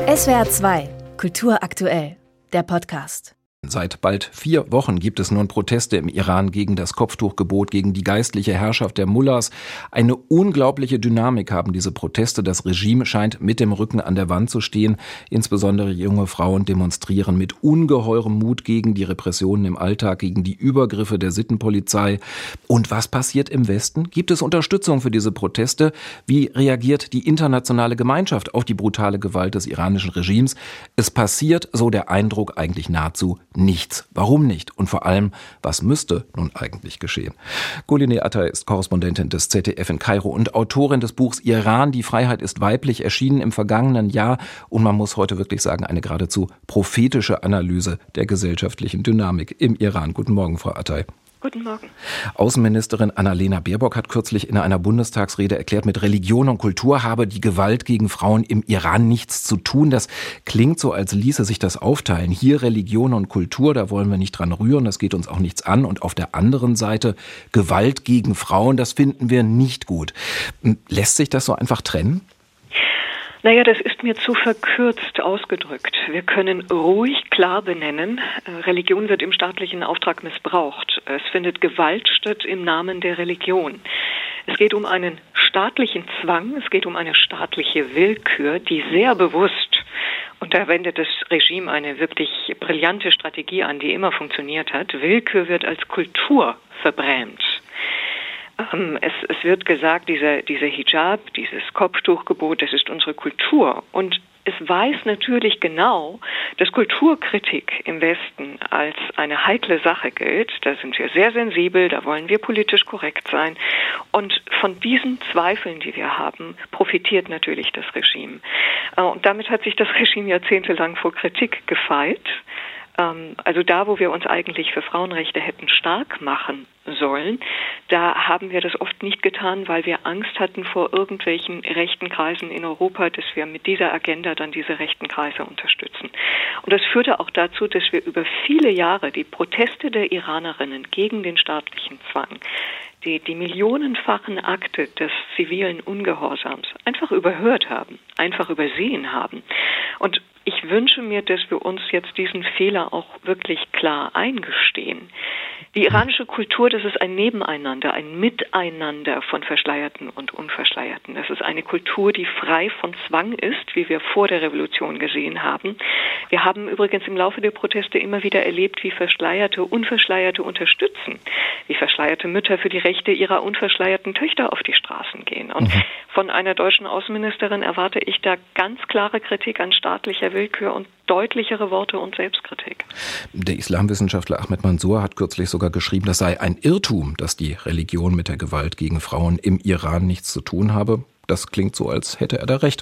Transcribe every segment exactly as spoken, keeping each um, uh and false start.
S W R zwei, Kultur aktuell, der Podcast. Seit bald vier Wochen gibt es nun Proteste im Iran gegen das Kopftuchgebot, gegen die geistliche Herrschaft der Mullahs. Eine unglaubliche Dynamik haben diese Proteste. Das Regime scheint mit dem Rücken an der Wand zu stehen. Insbesondere junge Frauen demonstrieren mit ungeheurem Mut gegen die Repressionen im Alltag, gegen die Übergriffe der Sittenpolizei. Und was passiert im Westen? Gibt es Unterstützung für diese Proteste? Wie reagiert die internationale Gemeinschaft auf die brutale Gewalt des iranischen Regimes? Es passiert, so der Eindruck, eigentlich nahezu nichts. Warum nicht? Und vor allem, was müsste nun eigentlich geschehen? Golineh Attay ist Korrespondentin des Z D F in Kairo und Autorin des Buchs Iran, die Freiheit ist weiblich, erschienen im vergangenen Jahr. Und man muss heute wirklich sagen, eine geradezu prophetische Analyse der gesellschaftlichen Dynamik im Iran. Guten Morgen, Frau Attay. Guten Morgen. Außenministerin Annalena Baerbock hat kürzlich in einer Bundestagsrede erklärt, mit Religion und Kultur habe die Gewalt gegen Frauen im Iran nichts zu tun. Das klingt so, als ließe sich das aufteilen. Hier Religion und Kultur, da wollen wir nicht dran rühren, das geht uns auch nichts an. Und auf der anderen Seite Gewalt gegen Frauen, das finden wir nicht gut. Lässt sich das so einfach trennen? Naja, das ist mir zu verkürzt ausgedrückt. Wir können ruhig klar benennen, Religion wird im staatlichen Auftrag missbraucht. Es findet Gewalt statt im Namen der Religion. Es geht um einen staatlichen Zwang, es geht um eine staatliche Willkür, die sehr bewusst, und da wendet das Regime eine wirklich brillante Strategie an, die immer funktioniert hat, Willkür wird als Kultur verbrämt. Es, es wird gesagt, dieser, dieser Hijab, dieses Kopftuchgebot, das ist unsere Kultur. Und es weiß natürlich genau, dass Kulturkritik im Westen als eine heikle Sache gilt. Da sind wir sehr sensibel, da wollen wir politisch korrekt sein. Und von diesen Zweifeln, die wir haben, profitiert natürlich das Regime. Und damit hat sich das Regime jahrzehntelang vor Kritik gefeit. Also da, wo wir uns eigentlich für Frauenrechte hätten stark machen sollen, da haben wir das oft nicht getan, weil wir Angst hatten vor irgendwelchen rechten Kreisen in Europa, dass wir mit dieser Agenda dann diese rechten Kreise unterstützen. Und das führte auch dazu, dass wir über viele Jahre die Proteste der Iranerinnen gegen den staatlichen Zwang, die, die millionenfachen Akte des zivilen Ungehorsams einfach überhört haben, einfach übersehen haben. Und ich wünsche mir, dass wir uns jetzt diesen Fehler auch wirklich klar eingestehen. Die iranische Kultur, das ist ein Nebeneinander, ein Miteinander von Verschleierten und Unverschleierten. Das ist eine Kultur, die frei von Zwang ist, wie wir vor der Revolution gesehen haben. Wir haben übrigens im Laufe der Proteste immer wieder erlebt, wie Verschleierte Unverschleierte unterstützen, wie verschleierte Mütter für die Rechte ihrer unverschleierten Töchter auf die Straßen gehen. Und mhm. von einer deutschen Außenministerin erwarte ich da ganz klare Kritik an staatlicher Willkür und deutlichere Worte und Selbstkritik. Der Islamwissenschaftler Ahmed Mansour hat kürzlich sogar geschrieben, das sei ein Irrtum, dass die Religion mit der Gewalt gegen Frauen im Iran nichts zu tun habe. Das klingt so, als hätte er da recht.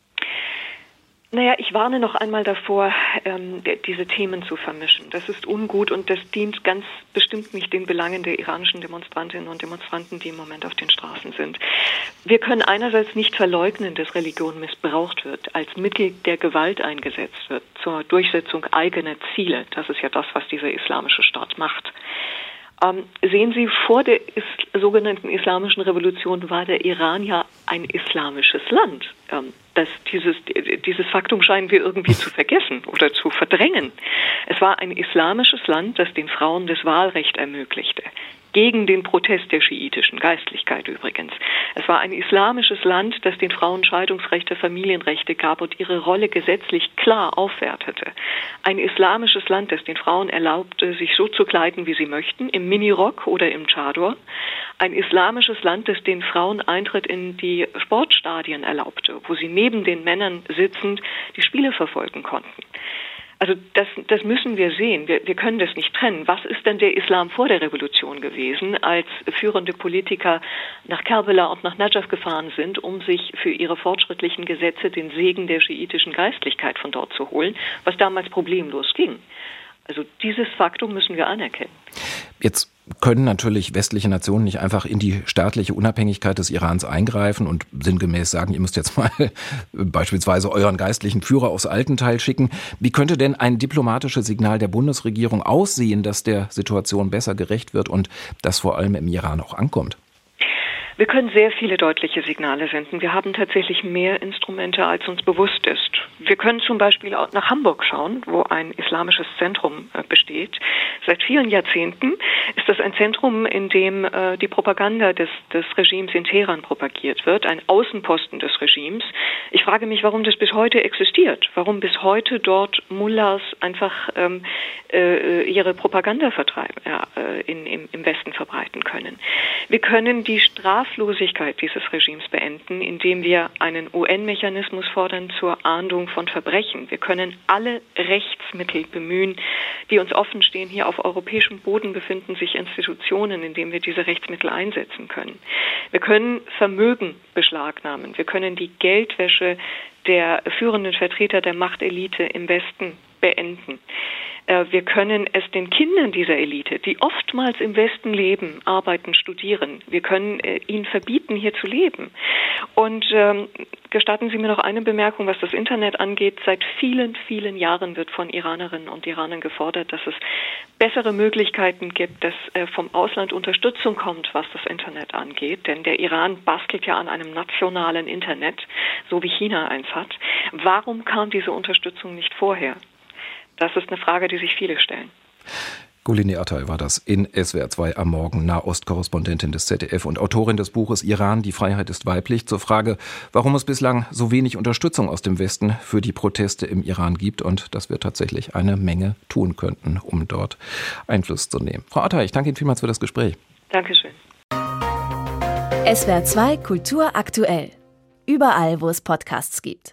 Naja, ich warne noch einmal davor, ähm, diese Themen zu vermischen. Das ist ungut und das dient ganz bestimmt nicht den Belangen der iranischen Demonstrantinnen und Demonstranten, die im Moment auf den Straßen sind. Wir können einerseits nicht verleugnen, dass Religion missbraucht wird, als Mittel der Gewalt eingesetzt wird, zur Durchsetzung eigener Ziele. Das ist ja das, was dieser islamische Staat macht. Ähm, sehen Sie, vor der is- sogenannten Islamischen Revolution war der Iran ja ein islamisches Land. Ähm, das, dieses, dieses Faktum scheinen wir irgendwie zu vergessen oder zu verdrängen. Es war ein islamisches Land, das den Frauen das Wahlrecht ermöglichte. Gegen den Protest der schiitischen Geistlichkeit übrigens. Es war ein islamisches Land, das den Frauen Scheidungsrechte, Familienrechte gab und ihre Rolle gesetzlich klar aufwertete. Ein islamisches Land, das den Frauen erlaubte, sich so zu kleiden, wie sie möchten, im Minirock oder im Chador. Ein islamisches Land, das den Frauen Eintritt in die Sportstadien erlaubte, wo sie neben den Männern sitzend die Spiele verfolgen konnten. Also das, das müssen wir sehen. Wir, wir können das nicht trennen. Was ist denn der Islam vor der Revolution gewesen, als führende Politiker nach Kerbela und nach Najaf gefahren sind, um sich für ihre fortschrittlichen Gesetze den Segen der schiitischen Geistlichkeit von dort zu holen, was damals problemlos ging. Also dieses Faktum müssen wir anerkennen. Jetzt können natürlich westliche Nationen nicht einfach in die staatliche Unabhängigkeit des Irans eingreifen und sinngemäß sagen, ihr müsst jetzt mal beispielsweise euren geistlichen Führer aufs Altenteil schicken. Wie könnte denn ein diplomatisches Signal der Bundesregierung aussehen, dass der Situation besser gerecht wird und das vor allem im Iran auch ankommt? Wir können sehr viele deutliche Signale senden. Wir haben tatsächlich mehr Instrumente, als uns bewusst ist. Wir können zum Beispiel auch nach Hamburg schauen, wo ein islamisches Zentrum äh, besteht. Seit vielen Jahrzehnten ist das ein Zentrum, in dem äh, die Propaganda des, des Regimes in Teheran propagiert wird, ein Außenposten des Regimes. Ich frage mich, warum das bis heute existiert, warum bis heute dort Mullahs einfach ähm, äh, ihre Propaganda vertreiben, ja, äh, in, im, im Westen verbreiten können. Wir können die Straflosigkeit dieses Regimes beenden, indem wir einen U N-Mechanismus fordern zur Ahndung von Verbrechen. Wir können alle Rechtsmittel bemühen, die uns offen stehen. Hier auf europäischem Boden befinden sich Institutionen, in denen wir diese Rechtsmittel einsetzen können. Wir können Vermögen beschlagnahmen. Wir können die Geldwäsche der führenden Vertreter der Machtelite im Westen beenden. Wir können es den Kindern dieser Elite, die oftmals im Westen leben, arbeiten, studieren, wir können äh, ihnen verbieten, hier zu leben. Und ähm, gestatten Sie mir noch eine Bemerkung, was das Internet angeht. Seit vielen, vielen Jahren wird von Iranerinnen und Iranern gefordert, dass es bessere Möglichkeiten gibt, dass äh, vom Ausland Unterstützung kommt, was das Internet angeht. Denn der Iran bastelt ja an einem nationalen Internet, so wie China eins hat. Warum kam diese Unterstützung nicht vorher? Das ist eine Frage, die sich viele stellen. Gulini Atay war das in S W R zwei am Morgen, Nahostkorrespondentin des Z D F und Autorin des Buches Iran, die Freiheit ist weiblich, zur Frage, warum es bislang so wenig Unterstützung aus dem Westen für die Proteste im Iran gibt und dass wir tatsächlich eine Menge tun könnten, um dort Einfluss zu nehmen. Frau Atay, ich danke Ihnen vielmals für das Gespräch. Dankeschön. S W R zwei Kultur aktuell. Überall, wo es Podcasts gibt.